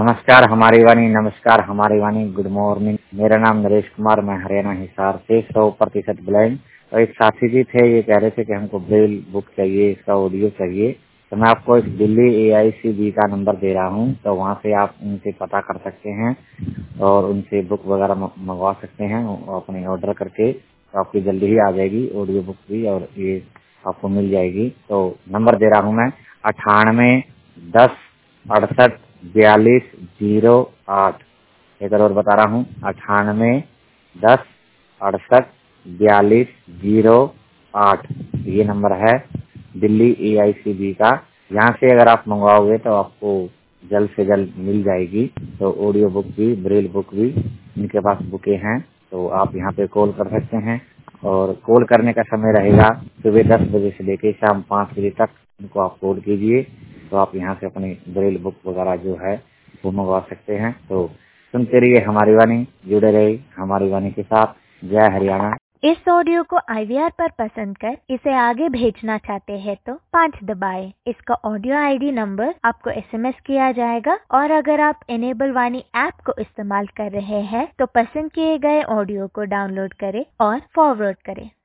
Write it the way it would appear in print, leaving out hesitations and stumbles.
नमस्कार हमारी वाणी, नमस्कार हमारी वाणी। Good morning. मेरा नाम नरेश कुमार, मैं हरियाणा हिसार से 100% ब्लाइंड। तो एक साथी जी थे, ये कह रहे थे कि हमको ब्रेल बुक चाहिए, इसका ऑडियो चाहिए। तो मैं आपको एक दिल्ली AICB का नंबर दे रहा हूँ, तो वहाँ से आप उनसे पता कर सकते हैं और उनसे बुक वगैरह मंगवा सकते हैं अपने ऑर्डर करके। तो आपकी जल्दी ही आ जाएगी ऑडियो बुक भी, और ये आपको मिल जाएगी। तो नंबर दे रहा हूँ मैं 98 10 68 42 08। एक और बता रहा हूँ 98 10 68 42 08। ये नंबर है दिल्ली AICB का। यहाँ से अगर आप मंगवाओगे तो आपको जल्द से जल्द मिल जाएगी। तो ऑडियो बुक भी, ब्रेल बुक भी इनके पास बुकें हैं। तो आप यहाँ पे कॉल कर सकते हैं, और कॉल करने का समय रहेगा सुबह 10 बजे से लेकर शाम 5 बजे तक। इनको आप कॉल कीजिए तो आप यहाँ से अपनी ब्रेल बुक वगैरह जो है वो मंगवा सकते हैं। तो सुनते रहिए हमारी वाणी, जुड़े रहिए हमारी वाणी के साथ। जय हरियाणा। इस ऑडियो को IVR पर पसंद कर इसे आगे भेजना चाहते हैं तो 5 दबाएं। इसका ऑडियो ID नंबर आपको SMS किया जाएगा, और अगर आप इनेबल वाणी ऐप को इस्तेमाल कर रहे हैं तो पसंद किए गए ऑडियो को डाउनलोड करें और फॉरवर्ड करें।